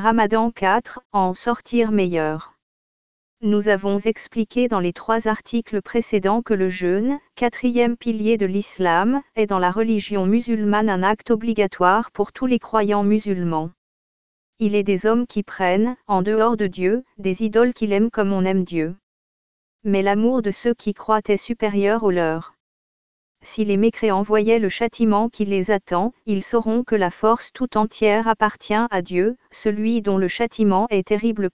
Ramadan 4, en sortir meilleur. Nous avons expliqué dans les 3 articles précédents que le jeûne, 4e pilier de l'islam, est dans la religion musulmane un acte obligatoire pour tous les croyants musulmans. Il est des hommes qui prennent, en dehors de Dieu, des idoles qu'il aime comme on aime Dieu. Mais l'amour de ceux qui croient est supérieur au leur. Si les mécréants voyaient le châtiment qui les attend, ils sauront que la force tout entière appartient à Dieu, celui dont le châtiment est terrible.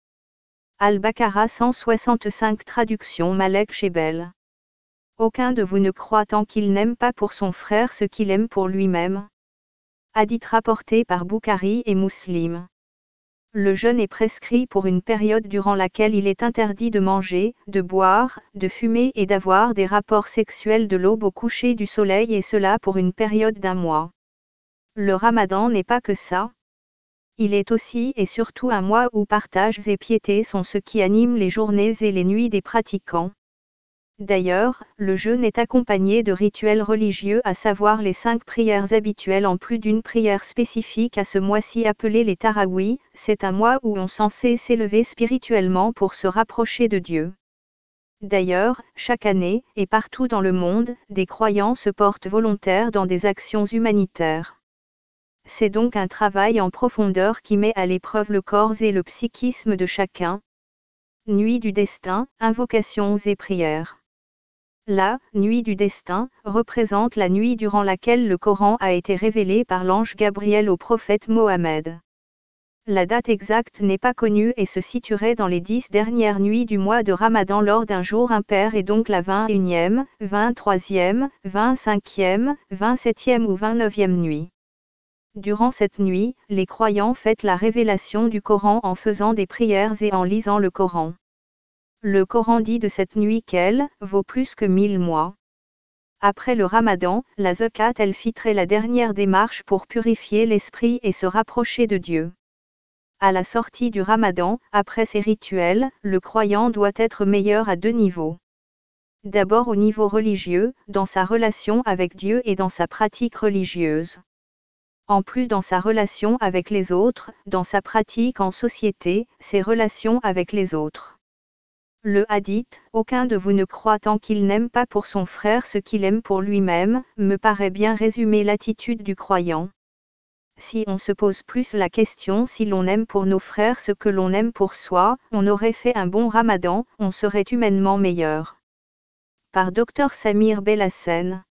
Al-Baqarah 165 Traduction Malek Shebel. Aucun de vous ne croit tant qu'il n'aime pas pour son frère ce qu'il aime pour lui-même. Hadith rapporté par Bukhari et Muslim. Le jeûne est prescrit pour une période durant laquelle il est interdit de manger, de boire, de fumer et d'avoir des rapports sexuels de l'aube au coucher du soleil, et cela pour une période d'1 mois. Le Ramadan n'est pas que ça. Il est aussi et surtout un mois où partages et piété sont ce qui anime les journées et les nuits des pratiquants. D'ailleurs, le jeûne est accompagné de rituels religieux, à savoir les 5 prières habituelles en plus d'une prière spécifique à ce mois-ci appelée les Tarawih. C'est un mois où on est censé s'élever spirituellement pour se rapprocher de Dieu. D'ailleurs, chaque année, et partout dans le monde, des croyants se portent volontaires dans des actions humanitaires. C'est donc un travail en profondeur qui met à l'épreuve le corps et le psychisme de chacun. Nuit du destin, invocations et prières. La nuit du destin représente la nuit durant laquelle le Coran a été révélé par l'ange Gabriel au prophète Mohammed. La date exacte n'est pas connue et se situerait dans les 10 dernières nuits du mois de Ramadan lors d'un jour impair, et donc la 21e, 23e, 25e, 27e ou 29e nuit. Durant cette nuit, les croyants fêtent la révélation du Coran en faisant des prières et en lisant le Coran. Le Coran dit de cette nuit qu'elle vaut plus que 1000 mois. Après le Ramadan, la Zakat el-Fitr est la dernière démarche pour purifier l'esprit et se rapprocher de Dieu. À la sortie du Ramadan, après ces rituels, le croyant doit être meilleur à 2 niveaux. D'abord au niveau religieux, dans sa relation avec Dieu et dans sa pratique religieuse. En plus dans sa relation avec les autres, dans sa pratique en société, ses relations avec les autres. Le hadith « Aucun de vous ne croit tant qu'il n'aime pas pour son frère ce qu'il aime pour lui-même » me paraît bien résumer l'attitude du croyant. Si on se pose plus la question si l'on aime pour nos frères ce que l'on aime pour soi, on aurait fait un bon Ramadan, on serait humainement meilleur. Par Dr Samir Belhassen.